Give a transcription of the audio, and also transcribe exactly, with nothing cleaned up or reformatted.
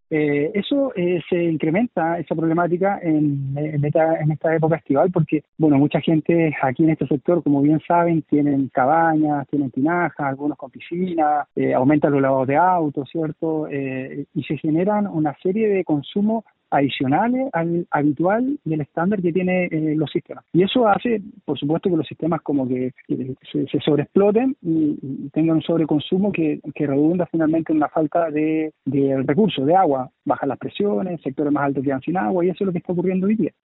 Eh, eso eh, se incrementa, esa problemática en, en, esta, en esta época estival, porque, bueno, mucha gente aquí en este sector, como bien saben, tienen cabañas, tienen tinajas, algunos con piscina, eh, aumentan los lavados de autos, ¿cierto? Eh, y se generan una serie de consumos adicionales al habitual y el estándar que tienen eh, los sistemas. Y eso hace, por supuesto, que los sistemas como que, que se, se sobreexploten y, y tengan un sobreconsumo que, que redunda finalmente en una falta de, de recursos, de agua. Bajan las presiones, sectores más altos quedan sin agua y eso es lo que está ocurriendo hoy día.